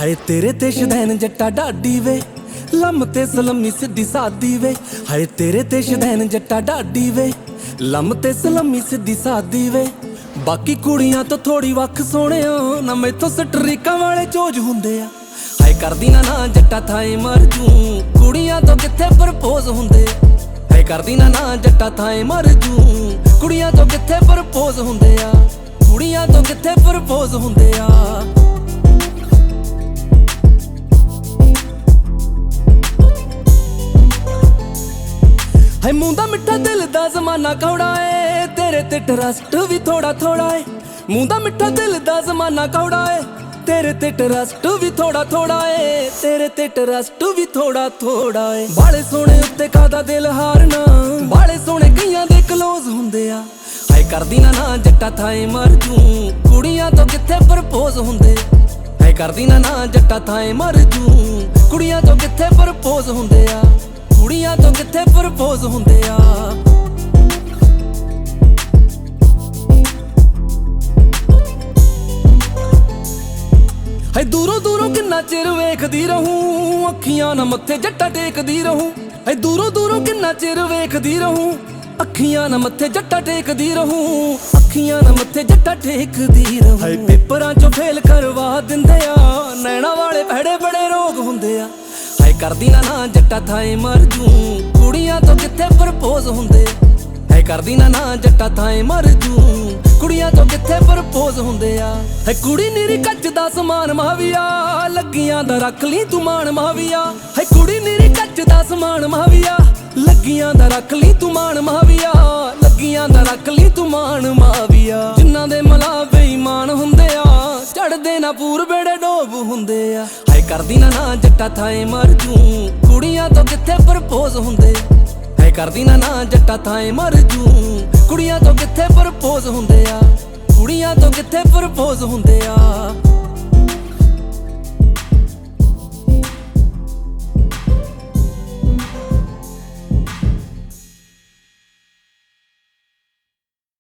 ਹਾਏ ਤੇਰੇ ਤੇ ਸ਼ਦੈਨ ਜੱਟਾ ਢਾਡੀ ਵੇ, ਲੰਮ ਤੇ ਸਲਮੀ ਸਿੱਧੀ ਸਾਦੀ ਵੇ। ਹਾਏ ਤੇਰੇ ਤੇ ਸ਼ਦੈਨ ਜੱਟਾ ਢਾਡੀ ਵੇ, ਲੰਮ ਤੇ ਸਲਮੀ ਸਿੱਧੀ ਸਾਦੀ ਵੇ। ਬਾਕੀ ਕੁੜੀਆਂ ਤੋਂ ਥੋੜੀ ਵੱਖ ਸੋਹਣਿਆ, ਨਾ ਮੈਥੋਂ ਸਟਰੀਕਾਂ ਵਾਲੇ ਚੋਜ ਹੁੰਦੇ ਆ। ਹਾਏ ਕਰਦੀ ਨਾ ਜੱਟਾ ਥਾਏ ਮਰ ਜੂ, ਕੁੜੀਆਂ ਤੋਂ ਕਿੱਥੇ ਪ੍ਰਪੋਜ਼ ਹੁੰਦੇ ਆ। ਹਾਏ ਕਰਦੀ ਨਾ ਜੱਟਾ ਥਾਏ ਮਰ ਜੂ, ਕੁੜੀਆਂ ਤੋਂ ਕਿੱਥੇ ਪ੍ਰਪੋਜ਼ ਹੁੰਦੇ ਆ। ਕੁੜੀਆਂ ਤੋਂ ਕਿੱਥੇ ਪ੍ਰਪੋਜ਼ ਹੁੰਦੇ ਆ। ਹਾਏ ਮੂੰਹ ਦਾ ਮਿੱਠਾ ਦਿਲ ਦਾ ਜ਼ਮਾਨਾ ਕੌੜਾ ਏ, ਤੇਰੇ ਤੇ ਟਰਸਟ ਵੀ ਥੋੜਾ ਥੋੜਾ ਏ। ਮੂੰਹ ਦਾ ਮਿੱਠਾ ਦਿਲ ਦਾ ਜ਼ਮਾਨਾ ਕੌੜਾ ਏ, ਤੇਰੇ ਤੇ ਟਰਸਟ ਵੀ ਥੋੜਾ ਥੋੜਾ ਏ। ਤੇਰੇ ਤੇ ਟਰਸਟ ਵੀ ਥੋੜਾ ਥੋੜਾ ਏ। ਬਾਲੇ ਸੋਹਣੇ ਉੱਤੇ ਕਾਦਾ ਦਿਲ ਹਾਰਨਾ, ਬਾਲੇ ਸੋਹਣੇ ਕਈਆਂ ਦੇ ਕਲੋਜ਼ ਹੁੰਦੇ ਆ। ਹਾਏ ਕਰਦੀ ਨਾ ਜੱਟਾ ਥਾਏ ਮਰ ਜੂ, ਕੁੜੀਆਂ ਤੋਂ ਕਿੱਥੇ ਪ੍ਰਪੋਜ਼ ਹੁੰਦੇ। ਹਾਏ ਕਰਦੀ ਨਾ ਜੱਟਾ ਥਾਏ ਮਰ ਜੂ, ਕੁੜੀਆਂ ਤੋਂ ਕਿੱਥੇ ਪ੍ਰਪੋਜ਼ ਹੁੰਦੇ ਆ। ਕੁੜੀਆਂ ਤੋਂ ਕਿੱਥੇ ਪ੍ਰਪੋਜ਼ ਹੁੰਦੇ ਆ। ਹਾਏ ਦੂਰੋਂ ਦੂਰੋਂ ਕਿੰਨਾ ਚਿਰ ਵੇਖਦੀ ਰਹੂੰ, ਅੱਖੀਆਂ ਨਾ ਮੱਥੇ ਜੱਟਾ ਟੇਕਦੀ ਰਹੂੰ। ਹਾਏ ਦੂਰੋਂ ਦੂਰੋਂ ਕਿੰਨਾ ਚਿਰ ਵੇਖਦੀ ਰਹੂੰ, ਅੱਖੀਆਂ ਨਾ ਮੱਥੇ ਜੱਟਾ ਟੇਕਦੀ ਰਹੂੰ। ਅੱਖੀਆਂ ਨਾ ਮੱਥੇ ਜੱਟਾ ਟੇਕਦੀ ਰਹੂੰ। ਹਾਏ ਪੇਪਰਾਂ ਚੋਂ ਫੇਲ ਕਰਵਾ ਦਿੰਦੇ ਆ, ਨੈਣਾ ਵਾਲੇ ਭੜੇ ਬੜੇ ਰੋਗ ਹੁੰਦੇ ਆ। ਹਾਏ ਕਰਦੀ ਨਾ ਜੱਟਾ ਥਾਏ ਮਰ ਜੂ, ਕੁੜੀਆਂ ਤੋਂ ਕਿੱਥੇ ਪ੍ਰਪੋਜ਼ ਹੁੰਦੇ। ਹਾਏ ਕਰਦੀ ਨਾ ਜੱਟਾ ਥਾਏ ਮਰ ਜੂ, ਕੁੜੀਆਂ ਤੋਂ ਕਿੱਥੇ ਪ੍ਰਪੋਜ਼ ਹੁੰਦੇ ਆ। ਹਾਏ ਕੁੜੀ ਨੀਰੀ ਕੱਚ ਦਾ ਸਮਾਨ ਮਹਾਵੀਆ, ਲੱਗੀਆਂ ਦਾ ਰੱਖ ਲਈ ਤੂੰ ਮਾਣ ਮਹਾਵੀਆ। ਹਾਏ ਕੁੜੀ ਨੀਰੀ ਕੱਚ ਦਾ ਸਮਾਨ ਮਹਾਵੀਆ, ਲੱਗੀਆਂ ਦਾ ਰੱਖ ਲਈ ਤੂੰ ਮਾਣ ਮਹਾਵੀਆ। ਲੱਗੀਆਂ ਦਾ ਰੱਖ ਲਈ ਤੂੰ ਮਾਣ ਮਹਾਵੀਆ। ਜਿਨ੍ਹਾਂ ਦੇ ਮਲਾ ਬੇਈਮਾਨ ਹੁੰਦੇ ਆ, ਚੜਦੇ ਨਾ ਪੂਰ ਬੇੜੇ ਡੋਬ ਹੁੰਦੇ ਆ। ਹਾਏ ਕਰਦੀ ਨਾ ਜੱਟਾ ਥਾਏ ਮਰ ਜੂ, ਕੁੜੀਆਂ ਤੋਂ ਕਿੱਥੇ ਪ੍ਰਪੋਜ਼ ਹੁੰਦੇ। ਹਾਏ ਕਰਦੀ ਨਾ ਜੱਟਾ ਥਾਏ ਮਰ ਜੂ, ਕੁੜੀਆਂ ਤੋਂ ਕਿੱਥੇ ਪ੍ਰਪੋਜ਼ ਹੁੰਦੇ ਆ। ਕੁੜੀਆਂ ਤੋਂ ਕਿੱਥੇ ਪ੍ਰਪੋਜ਼ ਹੁੰਦੇ ਆ।